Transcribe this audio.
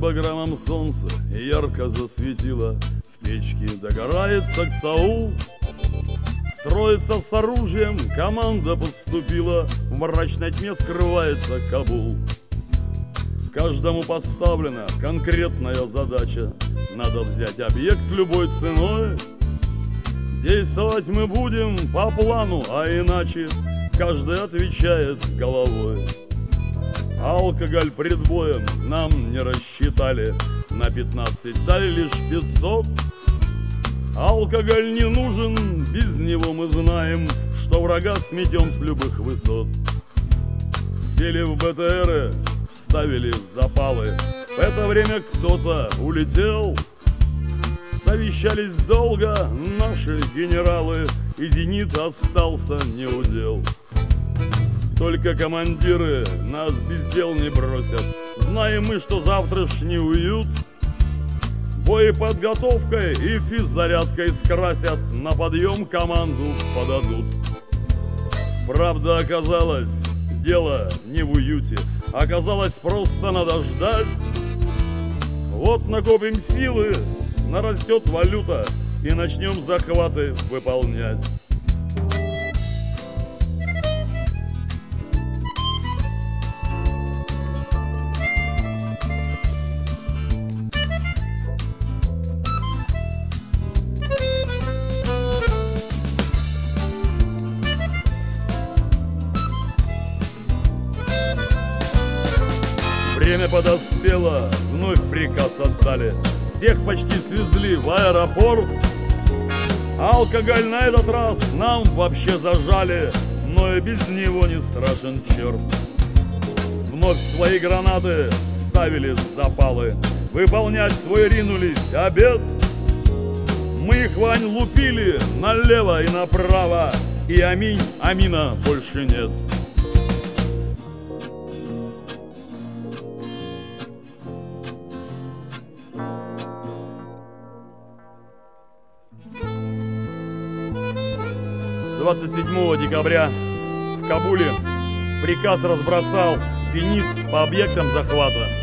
баграмом солнце ярко засветило, в печке догорает саксаул. Строится с оружием, команда поступила, в мрачной тьме скрывается Кабул. Каждому поставлена конкретная задача, надо взять объект любой ценой. Действовать мы будем по плану, а иначе каждый отвечает головой. Алкоголь пред боем нам не рассчитали, на 15 дали лишь 500. Алкоголь не нужен, без него мы знаем, что врага сметем с любых высот. Сели в БТРы, вставили запалы, в это время кто-то улетел. Совещались долго наши генералы, и зенит остался неудел. Только командиры нас без дел не бросят, знаем мы, что завтрашний уют боеподготовкой и физзарядкой скрасят, на подъем команду подадут. Правда, оказалось, дело не в уюте, оказалось, просто надо ждать. Вот накопим силы, нарастет валюта, и начнем захваты выполнять. Время подоспело, вновь приказ отдали, всех почти свезли в аэропорт. Алкоголь на этот раз нам вообще зажали, но и без него не страшен черт. Вновь свои гранаты ставили запалы, выполнять свой ринулись обед. Мы их, Вань, лупили налево и направо, и аминь, амина больше нет. — 27 декабря в Кабуле приказ разбросал зенит по объектам захвата.